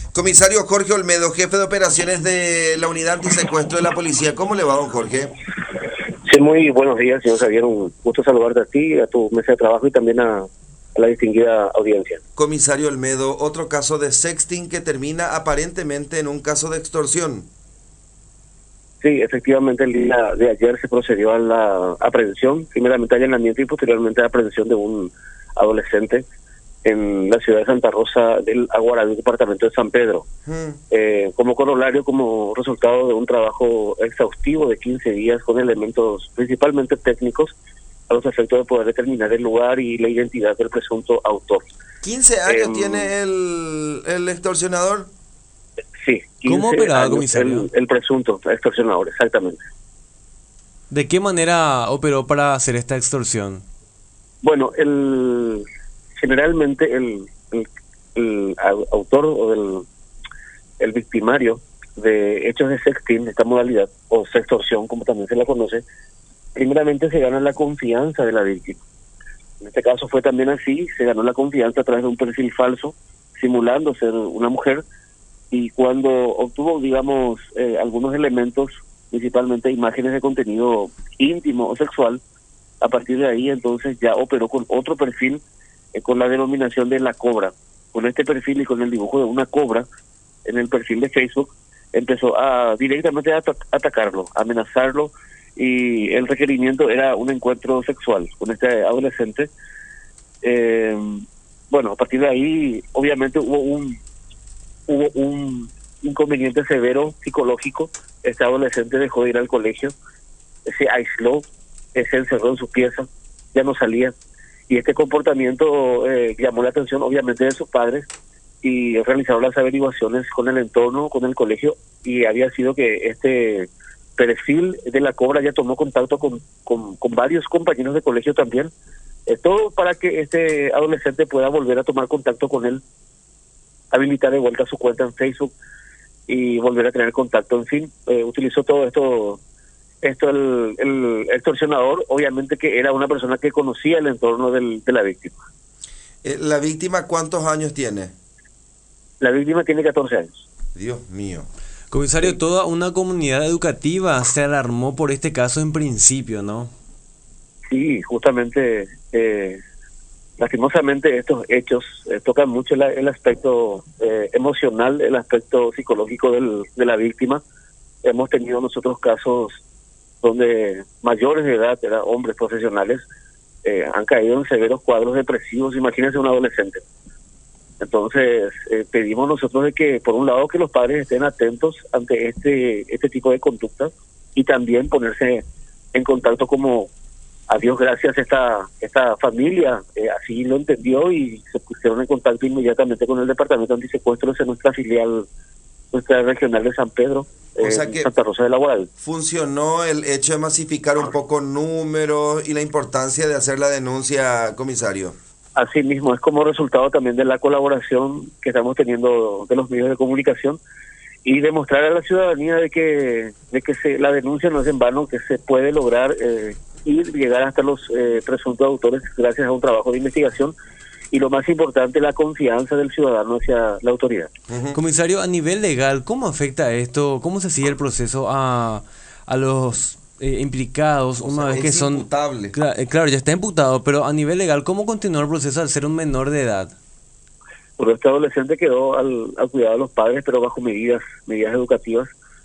Comisario Jorge Olmedo, jefe de operaciones de la unidad antisecuestro de la policía. ¿Cómo le va, don Jorge? Sí, muy buenos días, señor Javier. Un gusto saludarte a ti, a tu mesa de trabajo y también a la distinguida audiencia. Comisario Olmedo, otro caso de sexting que termina aparentemente en un caso de extorsión. Sí, efectivamente el día de ayer se procedió a la aprehensión, primeramente allanamiento y posteriormente a aprehensión de un adolescente en la ciudad de Santa Rosa del Aguará, departamento de San Pedro. Como corolario, como resultado de un trabajo exhaustivo de 15 días con elementos principalmente técnicos a los efectos de poder determinar el lugar y la identidad del presunto autor. 15 años tiene el extorsionador. Sí, 15 ¿Cómo operaba, años comisario? el presunto extorsionador, exactamente. ¿De qué manera operó para hacer esta extorsión? Bueno, generalmente el autor o el victimario de hechos de sexting, esta modalidad, o sextorsión, como también se la conoce, primeramente se gana la confianza de la víctima. En este caso fue también así, se ganó la confianza a través de un perfil falso, simulando ser una mujer, y cuando obtuvo, digamos, algunos elementos, principalmente imágenes de contenido íntimo o sexual, a partir de ahí entonces ya operó con otro perfil, con la denominación de la cobra. Con este perfil y con el dibujo de una cobra en el perfil de Facebook, empezó a directamente a atacarlo, a amenazarlo, y el requerimiento era un encuentro sexual con este adolescente. Bueno, a partir de ahí obviamente hubo un inconveniente severo psicológico. Este adolescente dejó de ir al colegio, se aisló, se encerró en su pieza, ya no salía, y este comportamiento llamó la atención obviamente de sus padres, y realizaron las averiguaciones con el entorno, con el colegio, y había sido que este perfil de la cobra ya tomó contacto con varios compañeros de colegio también, todo para que este adolescente pueda volver a tomar contacto con él, habilitar de vuelta su cuenta en Facebook y volver a tener contacto. En fin, utilizó todo esto el extorsionador, obviamente que era una persona que conocía el entorno de la víctima. ¿La víctima cuántos años tiene? La víctima tiene 14 años. Dios mío. Comisario, toda una comunidad educativa se alarmó por este caso en principio, ¿no? Sí, justamente, lastimosamente estos hechos tocan mucho el aspecto emocional, el aspecto psicológico de la víctima. Hemos tenido nosotros casos donde mayores de edad, hombres profesionales, han caído en severos cuadros depresivos. Imagínense un adolescente. Entonces, pedimos nosotros de que, por un lado, que los padres estén atentos ante este tipo de conductas, y también ponerse en contacto, como a Dios gracias esta familia así lo entendió, y se pusieron en contacto inmediatamente con el Departamento Antisecuestros en nuestra filial, nuestra regional de San Pedro, O sea que Santa Rosa del Aguará. funcionó el hecho de masificar un poco números y la importancia de hacer la denuncia, comisario. Asimismo, es como resultado también de la colaboración que estamos teniendo de los medios de comunicación, y demostrar a la ciudadanía de que la denuncia no es en vano, que se puede lograr llegar hasta los presuntos autores gracias a un trabajo de investigación, y lo más importante, la confianza del ciudadano hacia la autoridad. Comisario, a nivel legal, ¿cómo afecta esto? ¿Cómo se sigue el proceso a los implicados una vez que son... imputable. Claro, ya está imputado, pero a nivel legal, ¿cómo continúa el proceso al ser un menor de edad? Bueno, este adolescente quedó al cuidado de los padres, pero bajo medidas educativas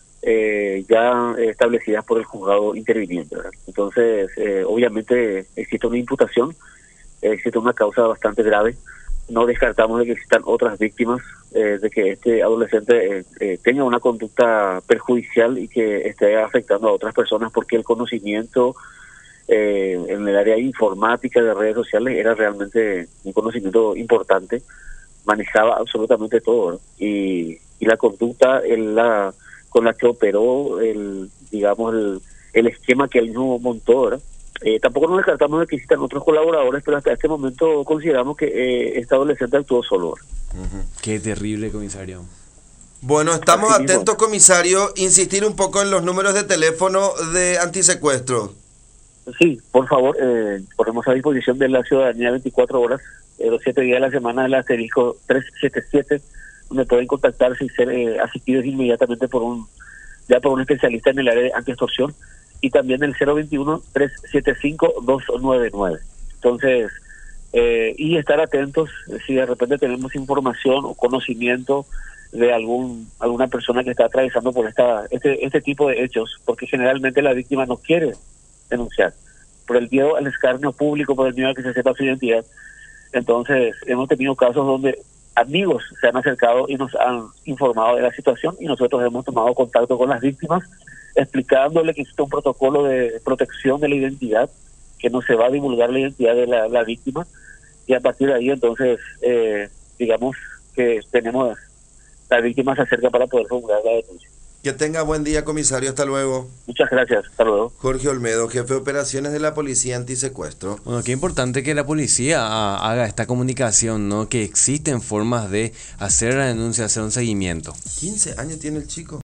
ya establecidas por el juzgado interviniente, ¿verdad? Entonces, obviamente existe una imputación, existe una causa bastante grave. No descartamos de que existan otras víctimas, de que este adolescente tenga una conducta perjudicial y que esté afectando a otras personas, porque el conocimiento en el área informática de redes sociales era realmente un conocimiento importante, manejaba absolutamente todo, ¿no? Y la conducta con la que operó, digamos, el esquema que él mismo montó, ¿verdad? Tampoco nos descartamos de que existan otros colaboradores, pero hasta este momento consideramos que este adolescente actuó solo. Qué terrible, comisario. Bueno, estamos Así mismo. atentos, comisario. Insistir un poco en los números de teléfono de antisecuestro. Sí, por favor, ponemos a disposición de la ciudadanía 24 horas, los 7 días de la semana, el asterisco 377 donde pueden contactarse y ser asistidos inmediatamente por un especialista en el área de antiextorsión, y también el 021-375-299. Entonces, y estar atentos si de repente tenemos información o conocimiento de alguna persona que está atravesando por este tipo de hechos, porque generalmente la víctima no quiere denunciar por el miedo al escarnio público, por el miedo a que se sepa su identidad. Entonces hemos tenido casos donde amigos se han acercado y nos han informado de la situación, y nosotros hemos tomado contacto con las víctimas explicándole que existe un protocolo de protección de la identidad, que no se va a divulgar la identidad de la víctima, y a partir de ahí entonces digamos que tenemos la víctima se acerca para poder formular la denuncia. Que tenga buen día, comisario. Hasta luego. Muchas gracias. Hasta luego. Jorge Olmedo, jefe de operaciones de la Policía Antisecuestro. Bueno, qué importante que la policía haga esta comunicación, ¿no? Que existen formas de hacer la denuncia, hacer un seguimiento. 15 años tiene el chico.